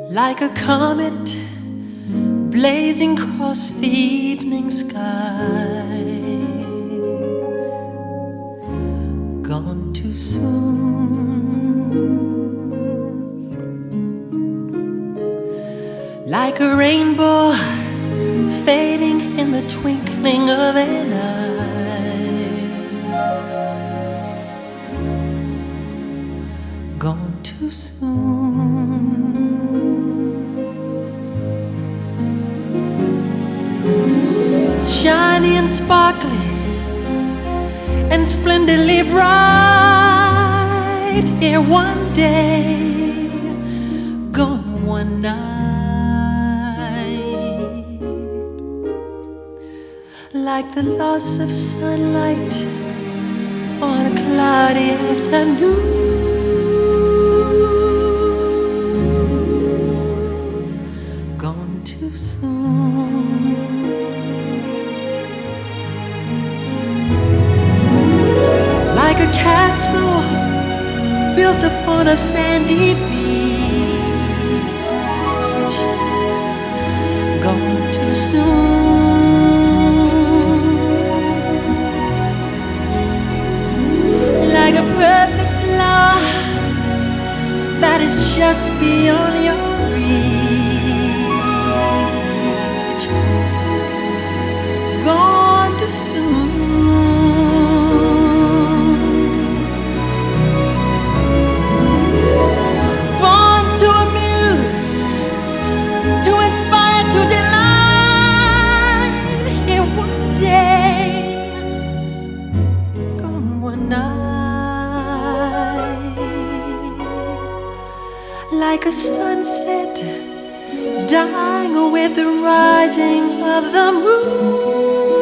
like a comet blazing across the evening sky, gone too soon, like a rainbow fading in the twinkling of an eye, gone too soon. Shiny and sparkly and splendidly bright, here one day, gone one night, like the loss of sunlight on a cloudy afternoon, gone too soon. Like a castle built upon a sandy beach, gone too soon. Like a perfect flower that is just beyond your reach, gone too soon. Like a sunset dying with the rising of the moon.